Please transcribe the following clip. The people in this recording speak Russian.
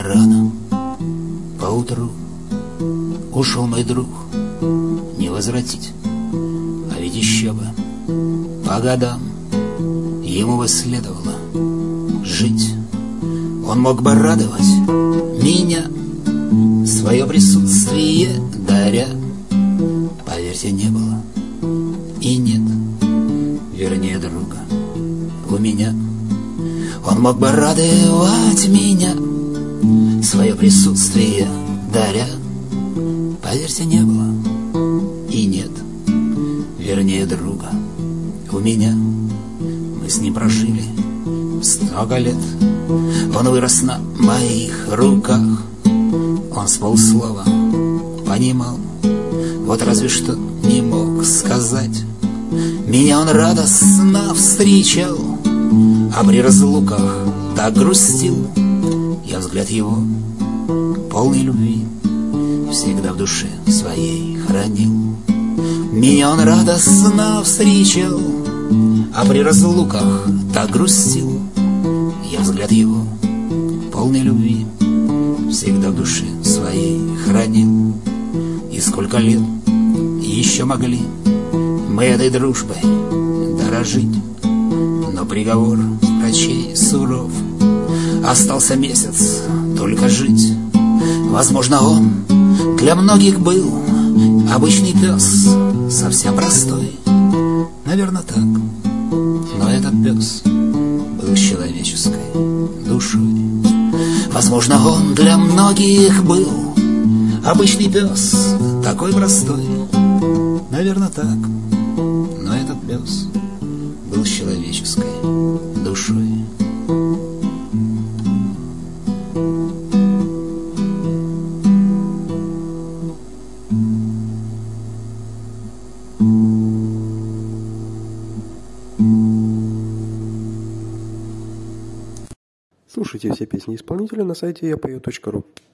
рано, поутру ушел мой друг, не возвратить. А ведь еще бы по годам ему бы следовало жить. Он мог бы радовать меня, свое присутствие даря. Поверьте, не было и нет, вернее, друга у меня. Он мог бы радовать меня, свое присутствие даря. Поверьте, не было и нет, вернее, друга у меня. Мы с ним прожили 100 лет. Он вырос на моих руках. Он с полслова понимал, вот разве что не мог сказать. Меня он радостно встречал, а при разлуках так грустил. Я взгляд его, полный любви, всегда в душе своей хранил. Меня он радостно встречал, а при разлуках так грустил. Я взгляд его, полный любви, всегда в душе своей хранил. И сколько лет еще могли мы этой дружбой дорожить, но приговор врачей суров. Остался месяц только жить. Возможно, он для многих был обычный пес, совсем простой. Наверное, так. Но этот пес был с человеческой душой. Возможно, он для многих был обычный пес, такой простой. Наверное, так. Но этот пес был с человеческой душой. Слушайте все песни исполнителя на сайте yapою.ru.